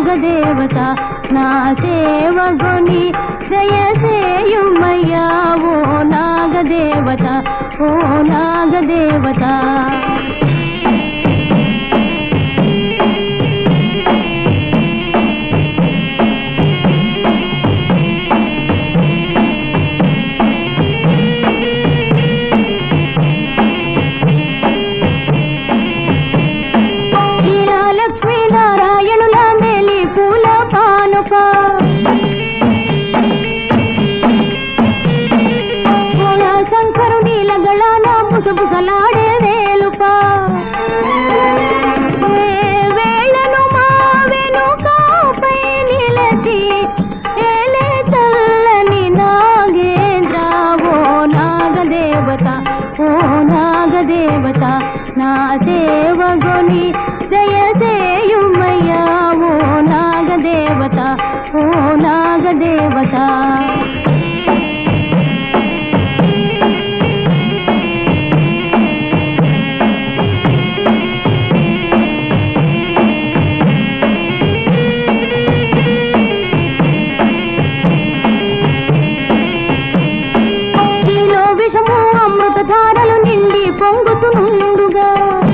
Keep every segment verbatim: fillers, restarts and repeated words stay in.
నాగదేవత నా సేవగొని దయసేయుమయ్యా ఓ నాగదేవత ఓ నాగదేవత బుసబుసలాడే వేలుపా వేళను మా వెనుకపై నిలచి ఏలే చల్లని నాగేంద్ర ఓ నాగదేవత ఓ నాగదేవత నా సేవగొని దయసేయుమయ్యా ఓ నాగదేవత ఓ నాగదేవత ధారలు నిండి పొంగుతుండుగా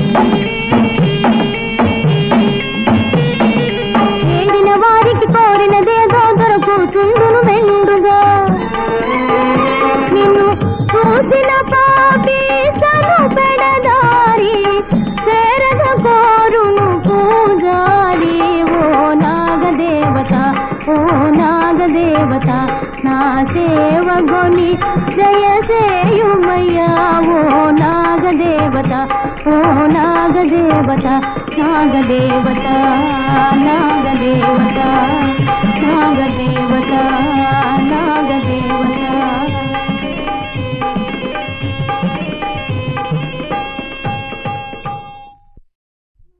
ఏడిన వారికి కోరినదేదో దొరకుతుండును మెండుగా నిన్ను చూసిన పాపీసను పెడదారి శరద కోరును పూజారి ఓ నాగదేవత ఓ నాగదేవత నా సేవగొని జయసేయుమయ్యా ఓ నాగదేవత ఓ నాగదేవత నాగదేవత నాగదేవత నాగదేవత నాగ